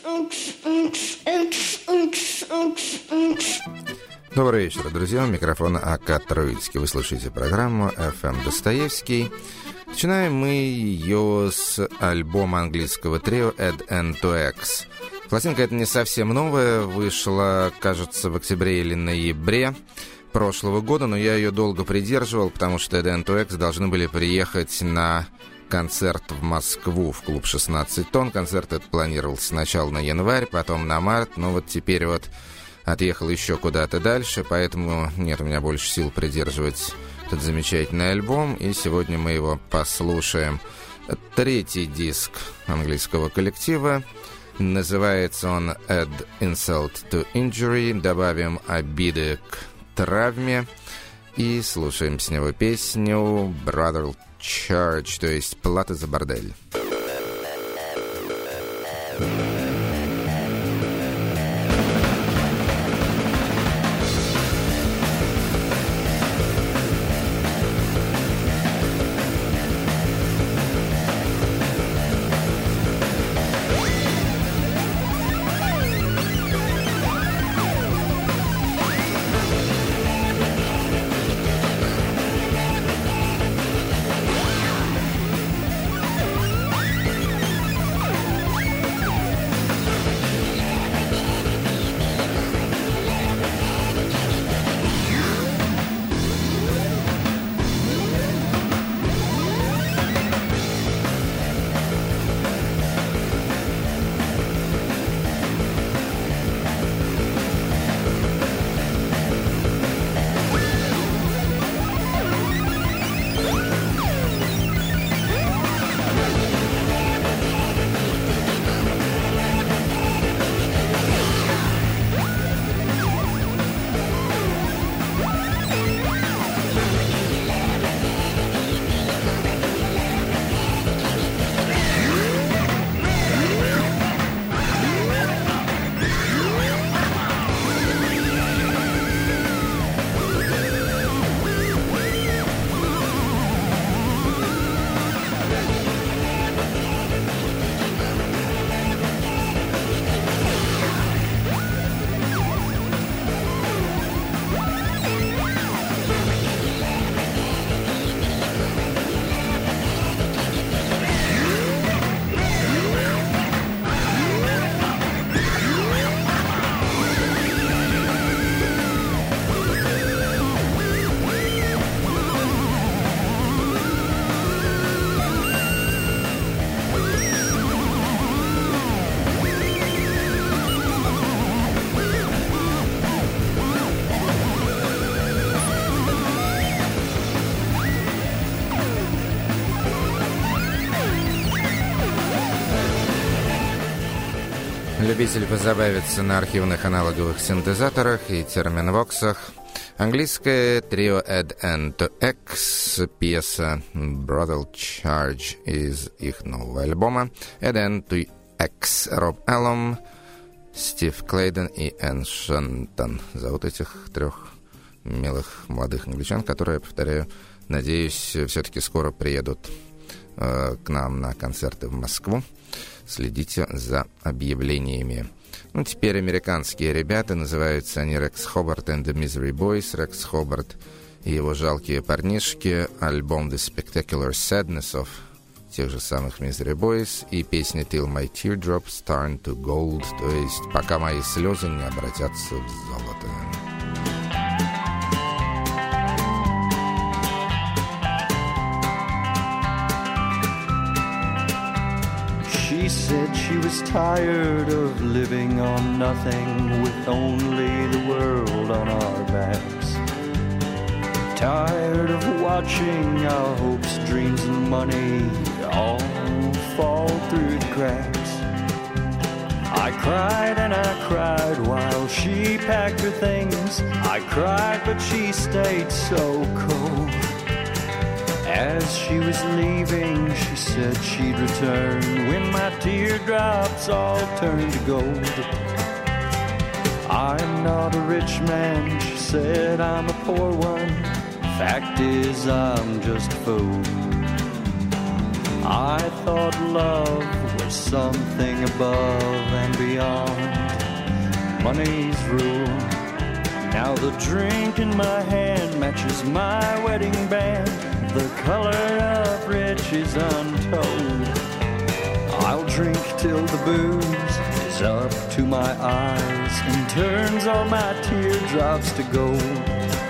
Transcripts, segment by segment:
Добрый вечер, друзья. У микрофона А.К. Троицкий. Вы слушаете программу FM Достоевский. Начинаем мы ее с альбома английского трио Add N to X. Пластинка эта не совсем новая, вышла, кажется, в октябре или ноябре прошлого года, но я ее долго придерживал, потому что Add N to X должны были приехать на концерт в Москву в клуб 16 тонн. Концерт этот планировался сначала на январь, потом на март, но вот теперь вот отъехал еще куда-то дальше, поэтому нет у меня больше сил придерживать этот замечательный альбом, и сегодня мы его послушаем. Третий диск английского коллектива, называется он Add Insult to Injury, добавим обиды к травме, и слушаем с него песню Brother Charge, то есть плата за бордель. Любитель позабавиться на архивных аналоговых синтезаторах и терминвоксах. Английское трио Add N to X, пьеса Brother Charge из их нового альбома Add N to X. Роб Аллом, Стив Клейден и Энн Шантон. Зовут этих трех милых молодых англичан, которые, повторяю, надеюсь, все-таки скоро приедут к нам на концерты в Москву. Следите за объявлениями. Ну, теперь американские ребята, называются они Рекс Хобарт and the Misery Boys. Рекс Хобарт и его жалкие парнишки. Альбом The Spectacular Sadness of тех же самых Misery Boys. И песня Till My Teardrops Turn to Gold, то есть пока мои слезы не обратятся в золото. She said she was tired of living on nothing with only the world on our backs. Tired of watching our hopes, dreams and money all fall through the cracks. I cried and I cried while she packed her things. I cried but she stayed so cold. As she was leaving, she said she'd return when my teardrops all turned to gold. I'm not a rich man, she said, I'm a poor one. Fact is, I'm just a fool. I thought love there's something above and beyond money's rule. Now the drink in my hand matches my wedding band. The color of riches untold. I'll drink till the booze is up to my eyes and turns all my teardrops to gold.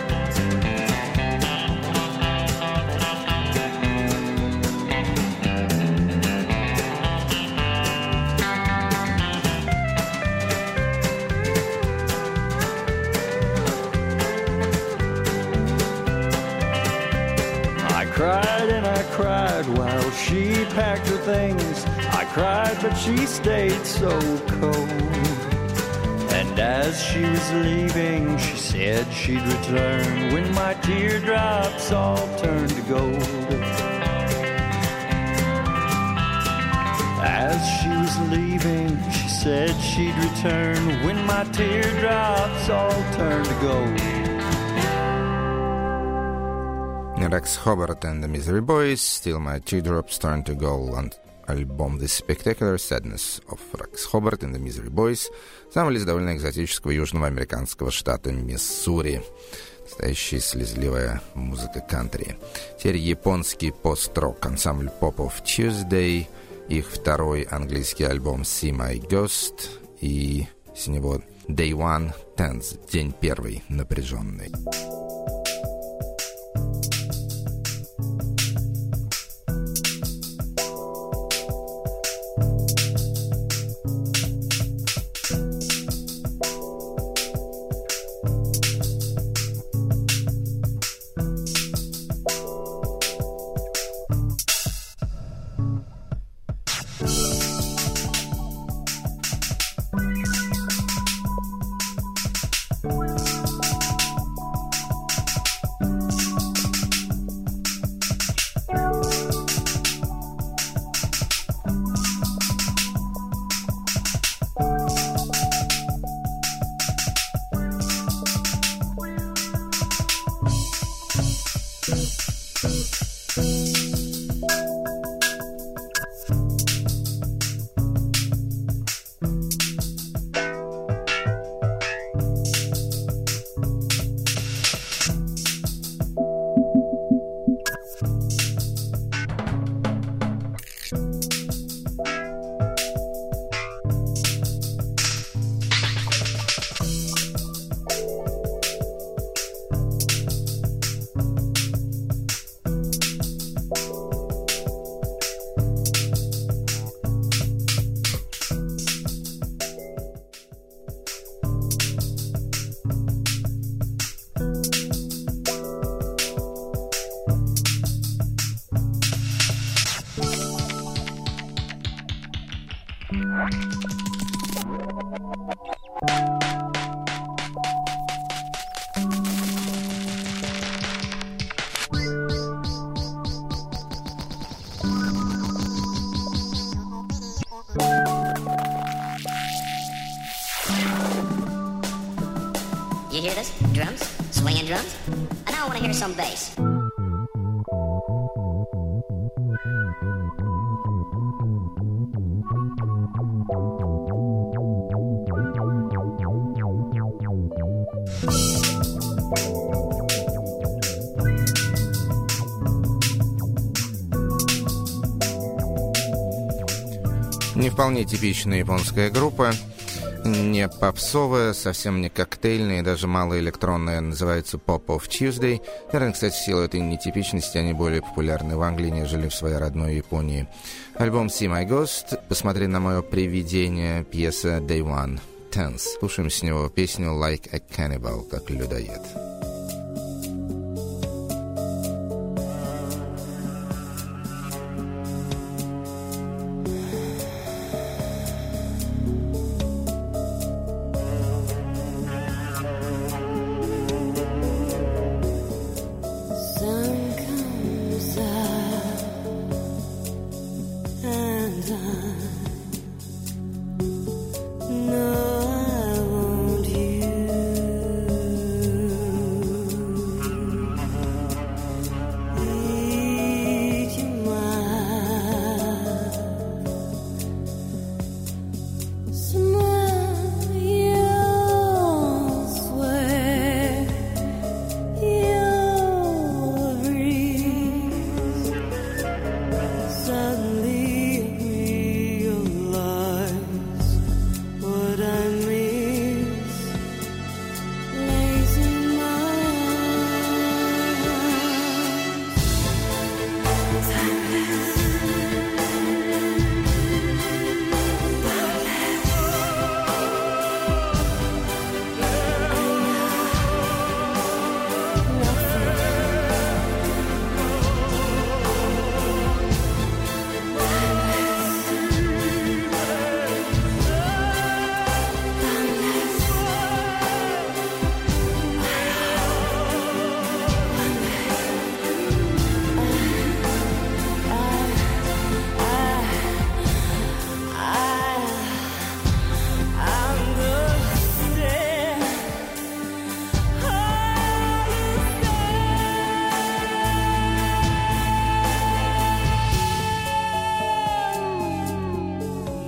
Cried and I cried while she packed her things. I cried but she stayed so cold. And as she was leaving she said she'd return when my teardrops all turned to gold. As she was leaving she said she'd return when my teardrops all turned to gold. Rex Hobart and the Misery Boys, Still My Teardrops Turn to Gold, альбом The Spectacular Sadness of Rex Hobart and the Misery Boys, самого из довольно экзотического южного американского штата Миссури. Настоящая слезливая музыка кантри. Теперь японский пост-рок ансамбль Pop of Tuesday, их второй английский альбом See My Ghost и с него Day One Tense, день первый, напряженный. You hear this? Drums? Swinging drums? And now I want to hear some bass. Не вполне типичная японская группа, не попсовая, совсем не коктейльная и даже малоэлектронная, называется Pop of Tuesday. Наверное, кстати, в силу этой нетипичности они более популярны в Англии, нежели в своей родной Японии. Альбом See My Ghost, «Посмотри на мое привидение», пьеса Day One Tense. Слушаем с него песню Like a Cannibal, как людоед. No, I want you.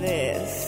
this.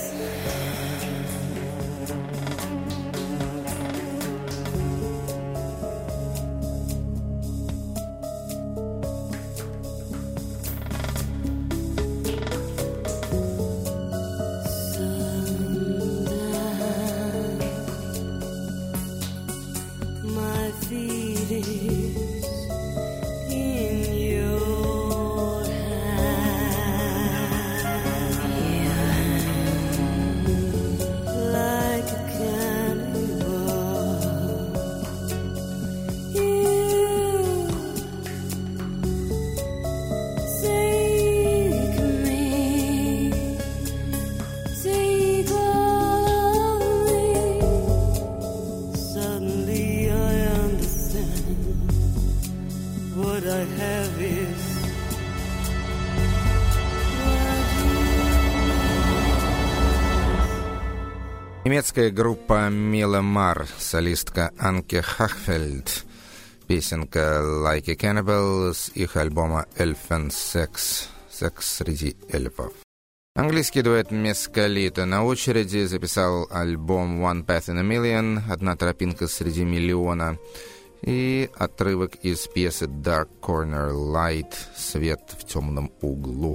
Немецкая группа Мила Мар, солистка Анке Хахфельд, песенка «Like a Cannibal» с их альбома «Elfensex» «Секс среди эльфов». Английский дуэт Мескалита на очереди записал альбом «One Path in a Million» «Одна тропинка среди миллиона» и отрывок из пьесы «Dark Corner Light» «Свет в темном углу».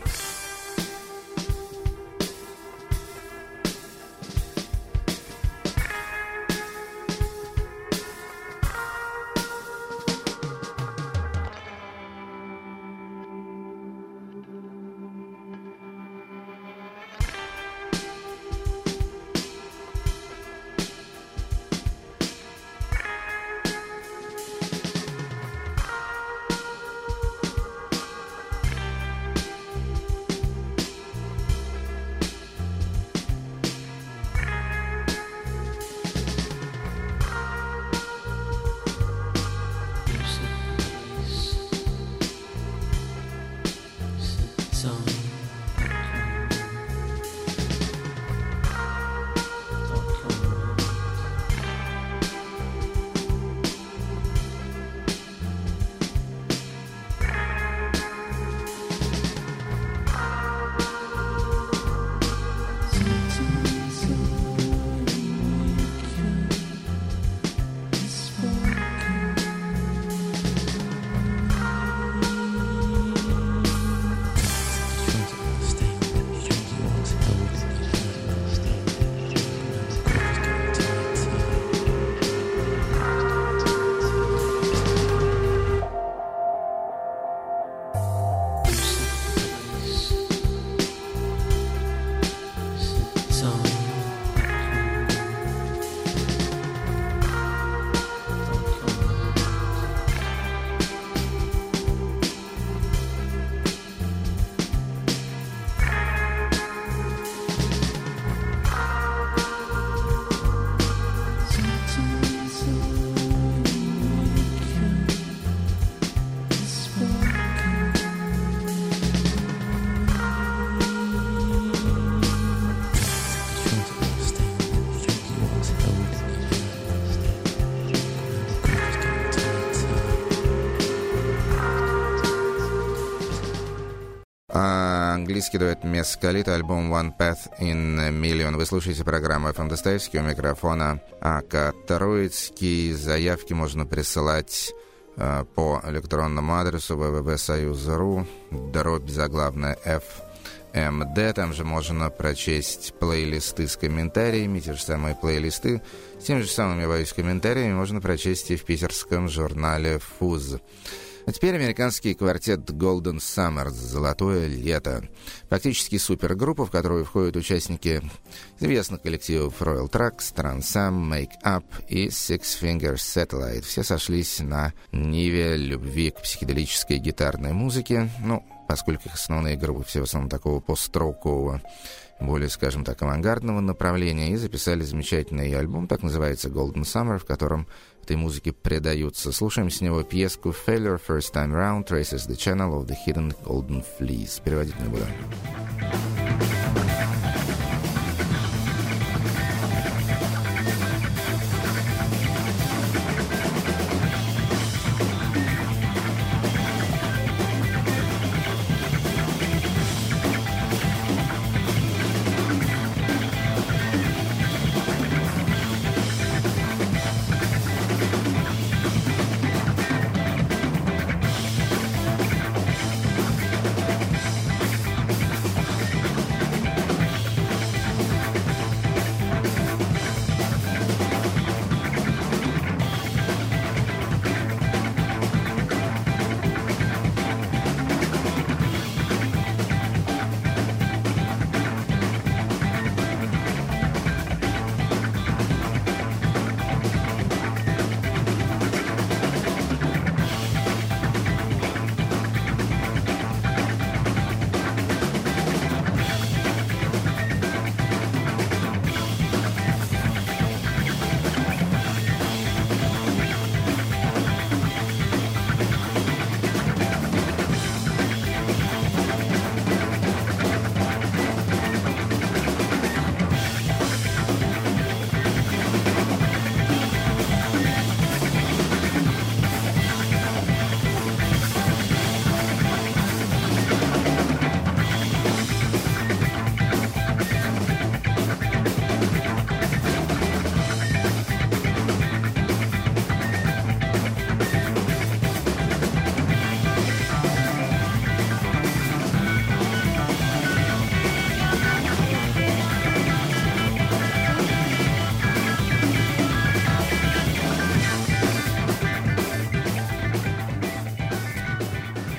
Английский дуэт Мескалита, альбом «One Path in a Million». Вы слушаете программу «FM Достоевский», у микрофона АК Троицкий. Заявки можно присылать по электронному адресу www.soyuz.ru, /FMD. Там же можно прочесть плейлисты с комментариями, те же самые плейлисты с теми же самыми комментариями можно прочесть и в питерском журнале «Фуз». А теперь американский квартет Golden Summer «Золотое лето». Фактически супергруппа, в которую входят участники известных коллективов Royal Tracks, Transam, Make Up и Six Finger Satellite. Все сошлись на ниве любви к психоделической гитарной музыке. Поскольку их основные группы все в основном такого пост-рокового, более, скажем так, авангардного направления, и записали замечательный альбом, так называется «Golden Summer», в котором этой музыке предаются. Слушаем с него пьеску «Failure First Time Round Traces the Channel of the Hidden Golden Fleece». Переводить не буду.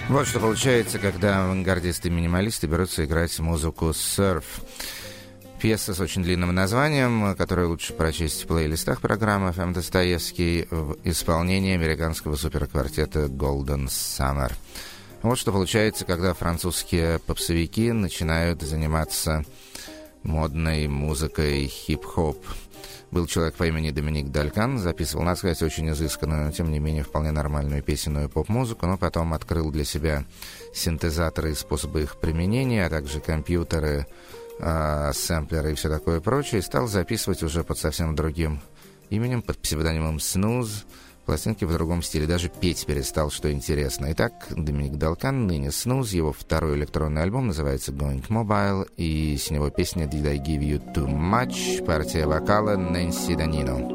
Вот что получается, когда авангардисты-минималисты берутся играть музыку серф. Пьеса с очень длинным названием, которую лучше прочесть в плейлистах программы «ФМ Достоевский» в исполнении американского суперквартета Golden Summer. Вот что получается, когда французские попсовики начинают заниматься модной музыкой хип-хоп. Был человек по имени Доминик Далькан, записывал, надо сказать, очень изысканную, но тем не менее вполне нормальную песенную поп-музыку, но потом открыл для себя синтезаторы и способы их применения, а также компьютеры, сэмплеры и все такое прочее, и стал записывать уже под совсем другим именем, под псевдонимом Snooze, пластинки в другом стиле, даже петь перестал, что интересно. Итак, Доминик Далкан, ныне Snooze, его второй электронный альбом называется Going Mobile, и с него песня Did I Give You Too Much, партия вокала Нэнси Данино.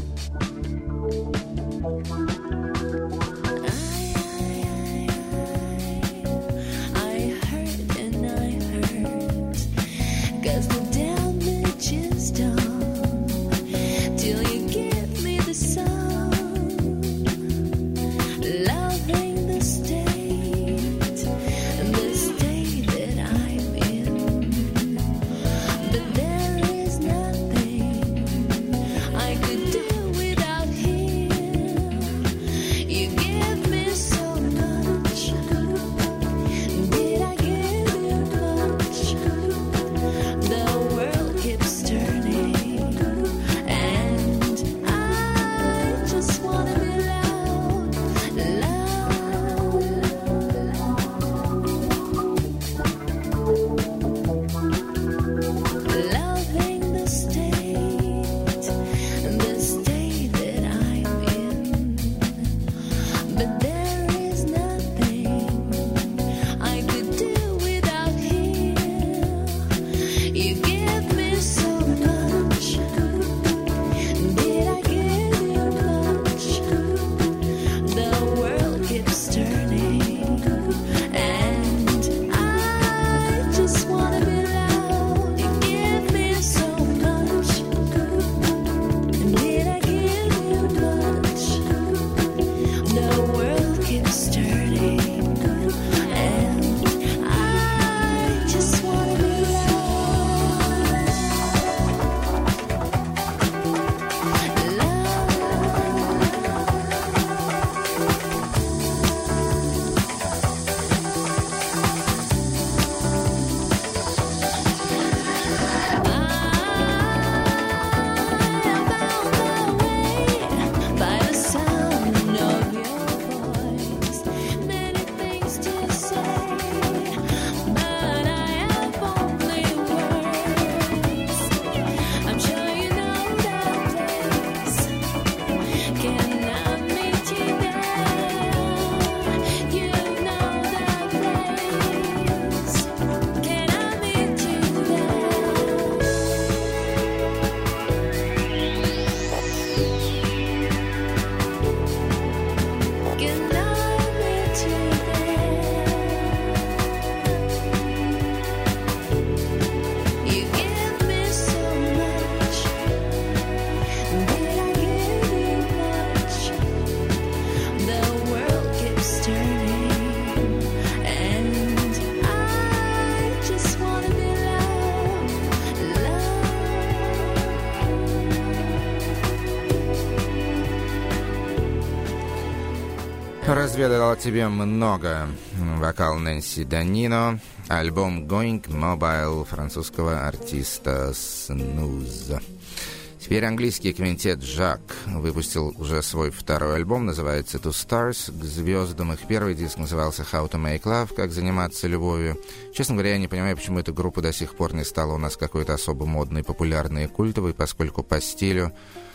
Разведал тебе много. Вокал Нэнси Данино, альбом Going Mobile французского артиста Snooze. Теперь английский квинтет Жак выпустил уже свой второй альбом, называется Two Stars, к звездам. Их первый диск назывался How to Make Love, как заниматься любовью. Честно говоря, я не понимаю, почему эта группа до сих пор не стала у нас какой-то особо модной, популярной и культовой, поскольку по стилю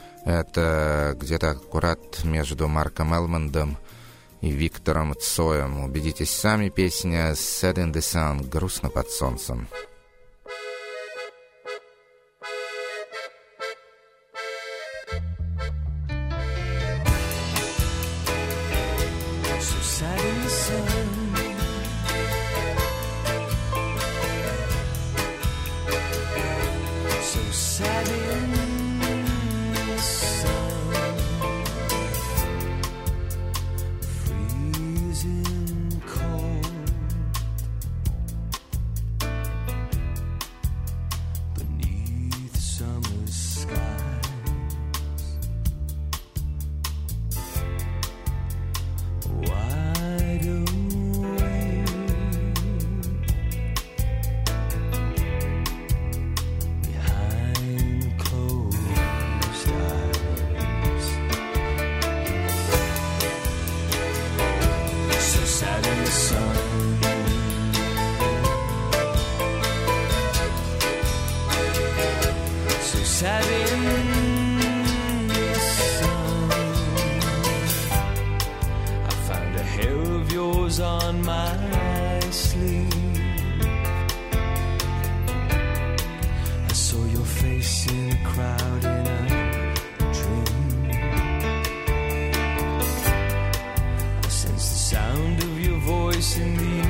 это где-то аккурат между Марком Элмондом и Виктором Цоем. Убедитесь сами, песня Sad in the Sun, грустно под солнцем. Cold sat in the sun. I found a hair of yours on my sleeve. I saw your face in a crowd in a dream. I sensed the sound of your voice in the air.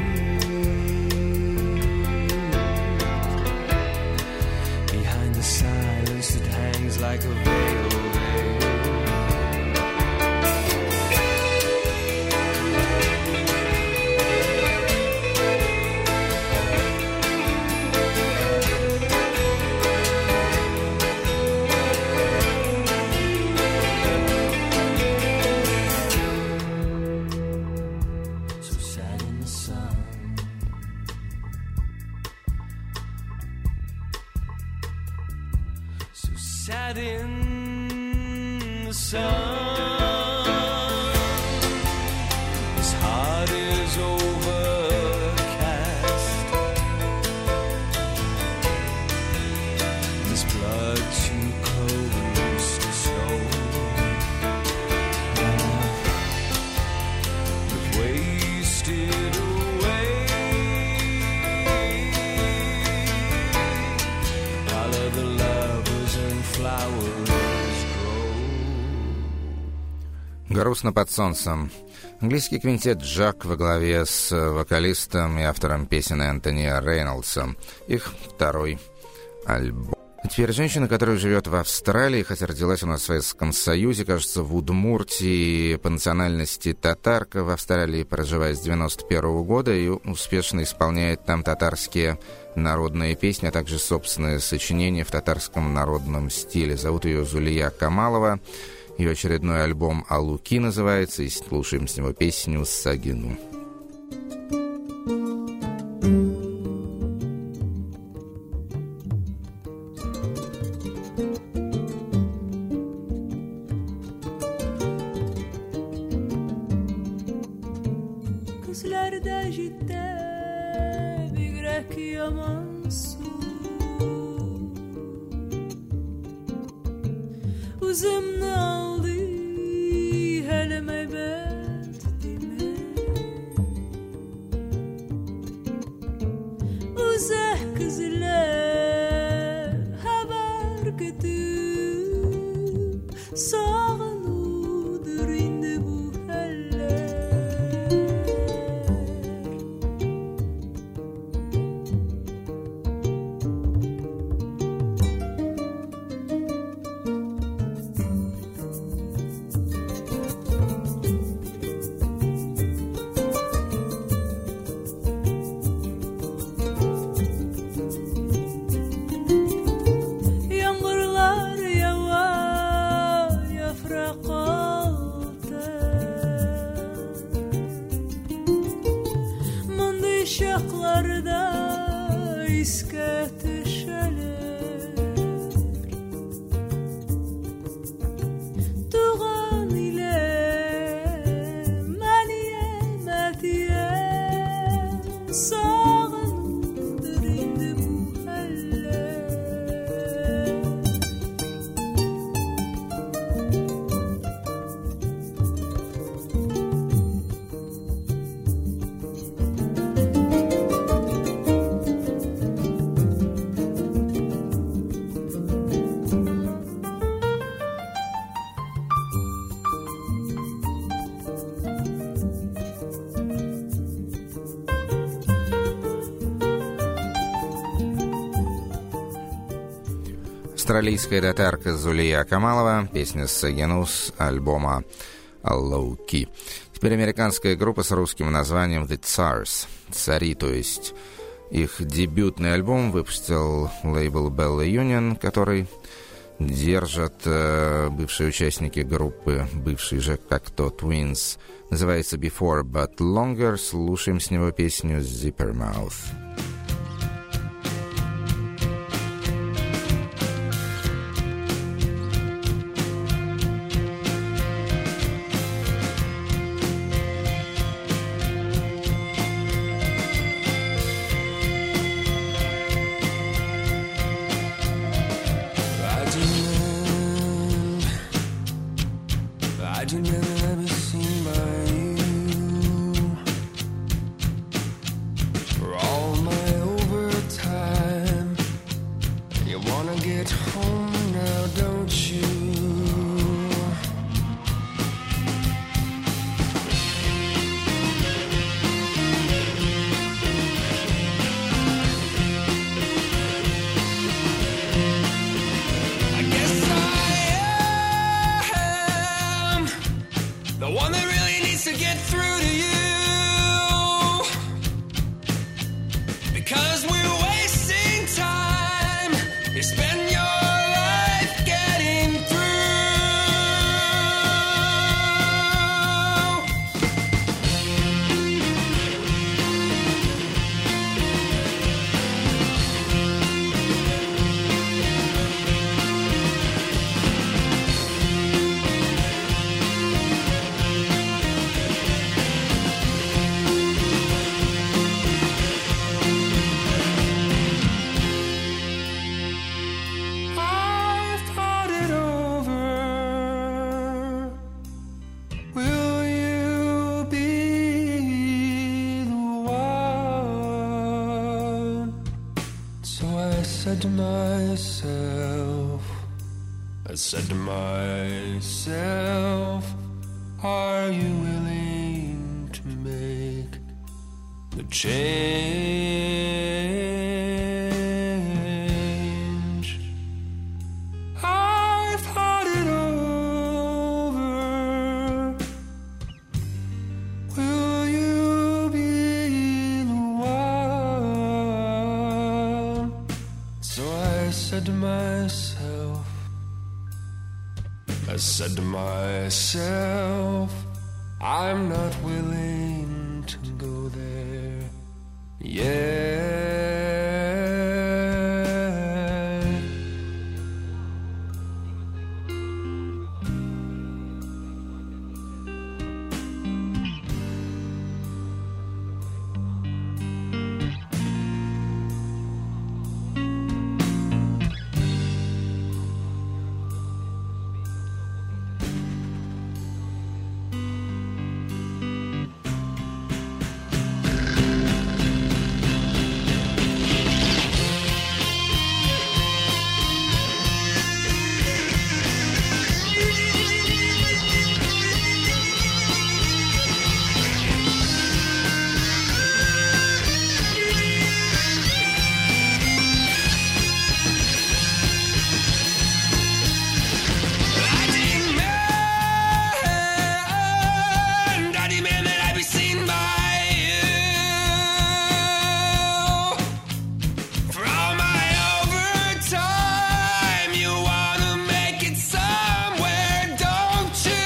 Silence that hangs like a veil. So sad in the sun. Sat in the sun. His heart is overcast. His blood too close to show. We've wasted away. All of the lovers and flowers grow. Грустно под солнцем. Английский квинтет «Джак» во главе с вокалистом и автором песен Энтони Рейнольдсом. Их второй альбом. А теперь женщина, которая живет в Австралии, хотя родилась у нас в Советском Союзе, кажется, в Удмуртии, по национальности татарка, в Австралии проживает с 91 года и успешно исполняет там татарские народные песни, а также собственные сочинения в татарском народном стиле. Зовут ее Зулия Камалова. Ее очередной альбом «Алуки» называется, и слушаем с него песню «Сагину». Gözlerde cidde bir grek yaman su. Uzumnu aldı helme beddimi. Uzak kızlar haber götüp sağlıdır indi bu heller. Yağmurlar yağar yaprak altı. Mındı şaklarda iske düşeler. Tuğan ile meniye metiye sağındır indi bu heller. Австралийская татарка Зулия Камалова, песня «Сагину» с альбома «Алуки». Теперь американская группа с русским названием «The Tsars», «Цари», то есть. Их дебютный альбом выпустил лейбл Bella Union, который держат бывшие участники группы, бывшие же как-то Twins. Называется «Before But Longer». Слушаем с него песню «Zipper Mouth». I I'd never be seen by you. For all my overtime, you wanna get home now, don't you? I guess I am the one that really needs to get through to you, because we're wasting time. You spend your life getting through. I've thought it over. Will you be the one? So I said to myself, are you willing to make the change? I've thought it over. Will you be the one? So I said to myself, I'm not willing to go there yet. I demand that I be seen by you. For all my overtime, you wanna make it somewhere, don't you?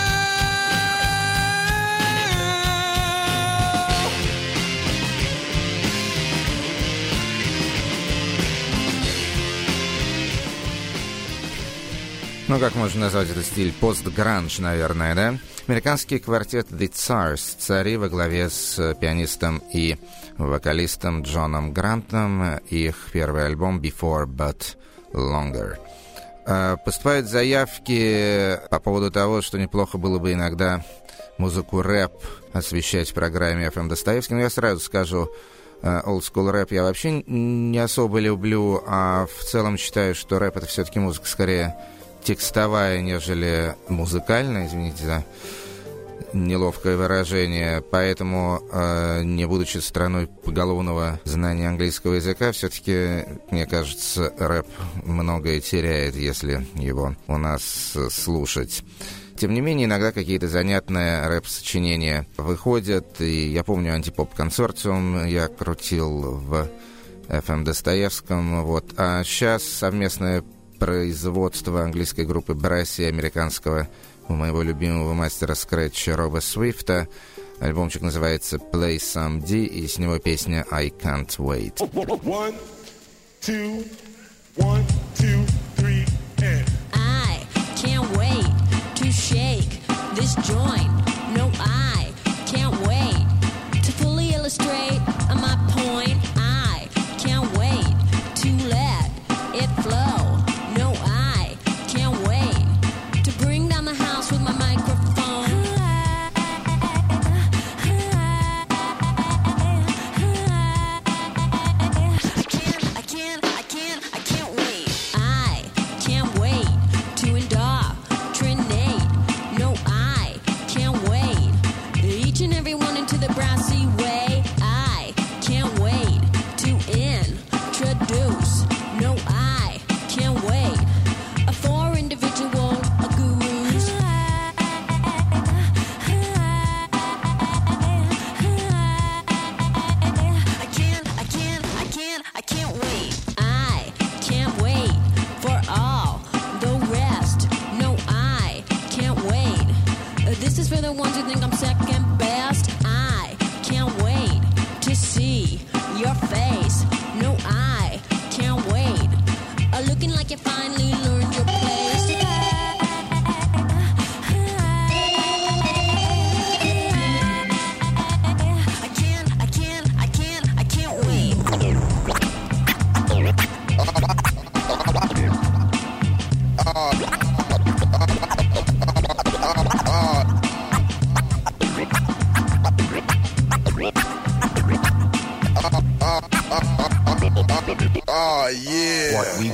Ну, как можно назвать этот стиль? Пост-гранж, наверное, да? Американский квартет The Tsars, цари, во главе с пианистом и вокалистом Джоном Грантом, их первый альбом Before But Longer. Поступают заявки по поводу того, что неплохо было бы иногда музыку рэп освещать в программе FM Достоевский. Но я сразу скажу, old school рэп я вообще не особо люблю, а в целом считаю, что рэп — это все-таки музыка скорее текстовая, нежели музыкальная, извините за неловкое выражение. Поэтому, не будучи страной поголовного знания английского языка, все-таки, мне кажется, рэп многое теряет, если его у нас слушать. Тем не менее, иногда какие-то занятные рэп-сочинения выходят. И я помню «Антипоп-консорциум» я крутил в FM Достоевском. Вот. А сейчас совместное производство английской группы Брасси и американского у моего любимого мастера скретча Роба Свифта. Альбомчик называется Play Some D, и с него песня I Can't Wait. 1, 2, 1, 2, 3, and I can't wait to shake this joint. No, I can't wait to fully illustrate my point. I can't wait to let it flow. No, I can't wait to bring down the house with my microphone.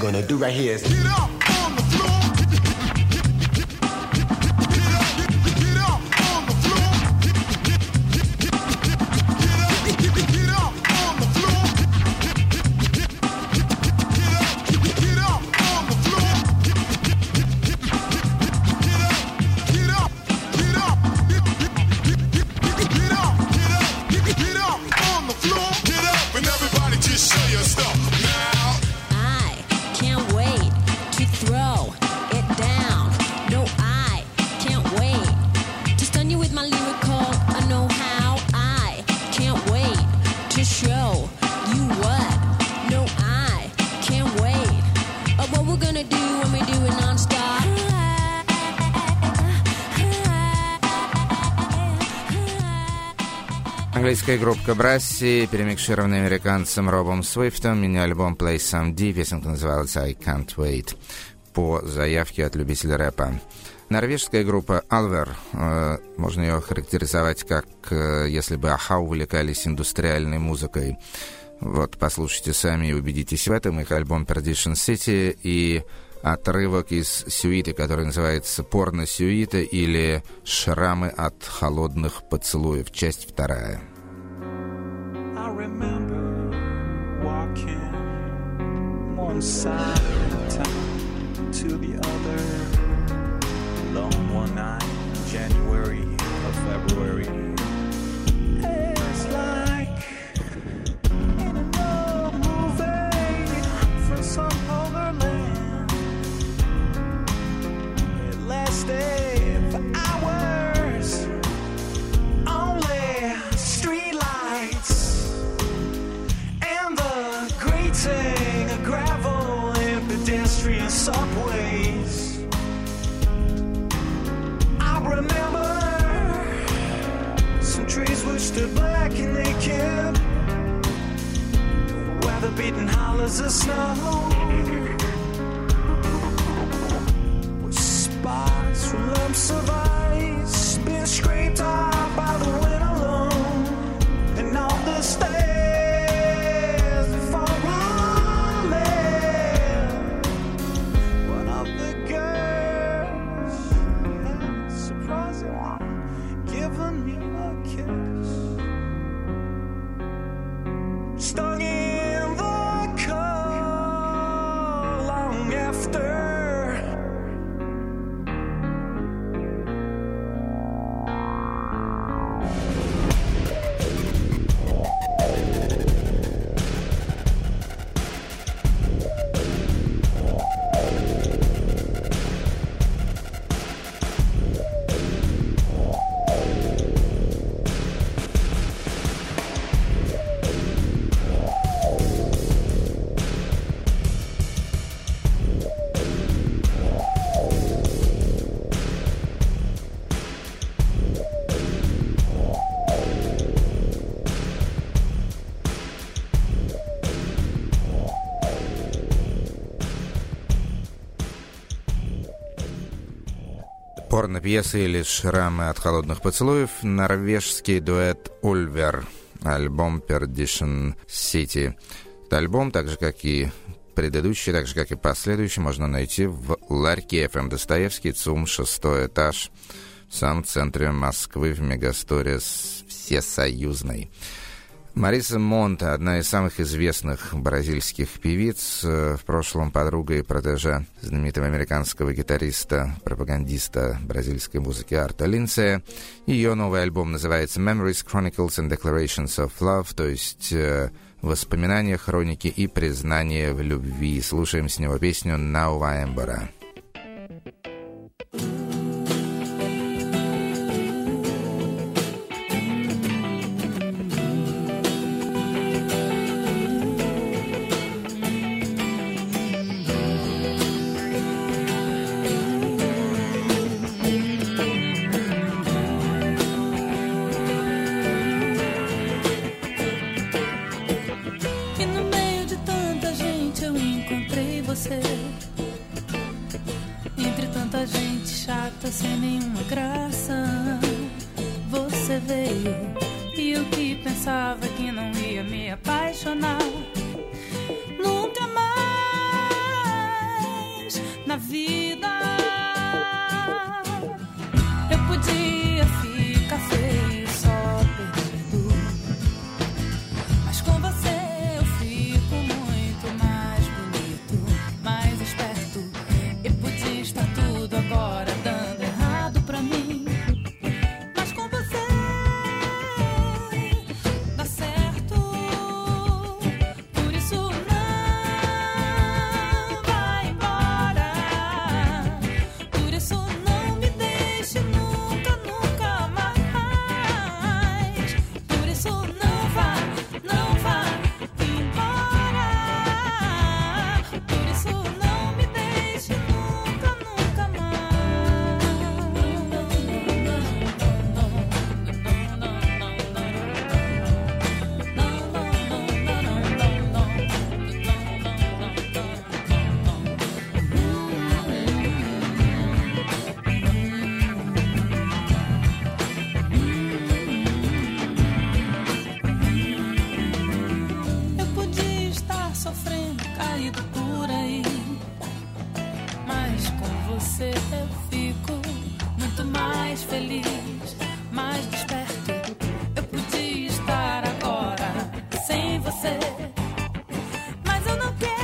gonna do right here is Get up on the floor. Get up on the floor. Get up on the floor. Get up on the floor. Get up. Get up. Get up on the floor. Get up and everybody just show your stuff now. I can't wait to throw it down. No, I can't wait to stun you with my lyrical know-how. I can't wait to show you what. No, I can't wait. What we're gonna do when we do it non-stop. Английская группа Брасси, перемикшированная американцем Робом Свифтом, мини-альбом Play Some D, песенка называлась I Can't Wait, по заявке от любителя рэпа. Норвежская группа Alver, можно ее характеризовать как, если бы Аха увлекались индустриальной музыкой. Вот, послушайте сами и убедитесь в этом. Их альбом Perdition City и отрывок из сюиты, который называется «Порно-сюита» или «Шрамы от холодных поцелуев», часть 2. I remember walking one side of town to the other, alone one night in January or February. It's like in an old movie from some other land. It lasted for hours. Only streetlights and the grating of gravel in pedestrian subways. I remember some trees which stood black and naked, weather-beaten hollows of snow, with spots from lumps of ice being scraped off by the wind alone, and on the stairs before rolling, one of the girls had surprisingly given me a kiss, stung in the cold long after. Порно-пьесы или «Шрамы от холодных поцелуев», норвежский дуэт Ульвер, альбом Perdition City. Этот альбом, так же как и предыдущий, так же как и последующий, можно найти в ларьке FM Достоевский, ЦУМ, 6-й этаж, в самом центре Москвы, в мегасторе всесоюзной. Мариса Монте, одна из самых известных бразильских певиц, в прошлом подруга и протеже знаменитого американского гитариста, пропагандиста бразильской музыки Арта Линдсея. Ее новый альбом называется Memories, Chronicles and Declarations of Love, то есть воспоминания, хроники и признания в любви. Слушаем с него песню «Новаембора». Entre tanta gente chata sem nenhuma graça, você veio e eu que pensava que não ia me apaixonar nunca mais. você eu fico muito mais feliz, mais desperto. Eu podia estar agora sem você, mas eu não quero,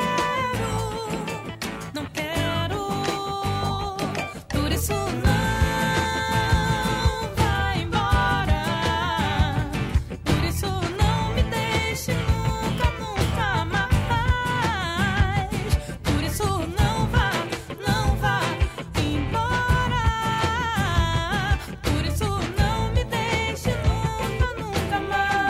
não quero. Por isso não vai embora, por isso não me deixe nunca, nunca mais. Por isso não vá embora, por isso não me deixe nunca, nunca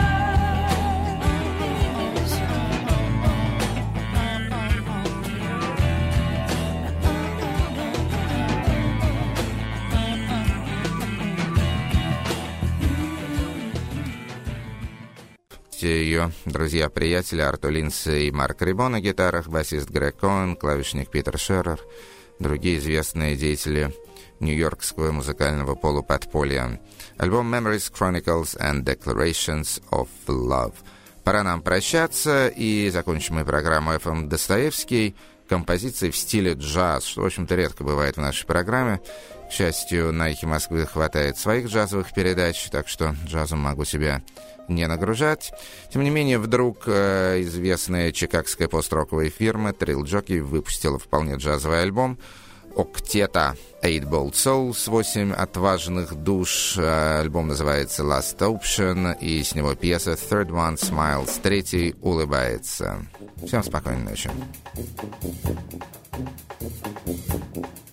Ее друзья-приятели Артур Линдси и Марк Рибо на гитарах, басист Грег Коэн, клавишник Питер Шерер, другие известные деятели нью-йоркского музыкального полуподполья. Альбом Memories, Chronicles and Declarations of Love. Пора нам прощаться, и закончим мы программу FM Достоевский композицией в стиле джаз, что, в общем-то, редко бывает в нашей программе. К счастью, на «Эхе Москвы» хватает своих джазовых передач, так что джазом могу себя не нагружать. Тем не менее, вдруг известная чикагская пост-роковая фирма Trill Jockey выпустила вполне джазовый альбом «Октета Eight Bold Souls», 8 отважных душ. Альбом называется «Last Option», и с него пьеса «Third One Smiles», третий улыбается. Всем спокойной ночи.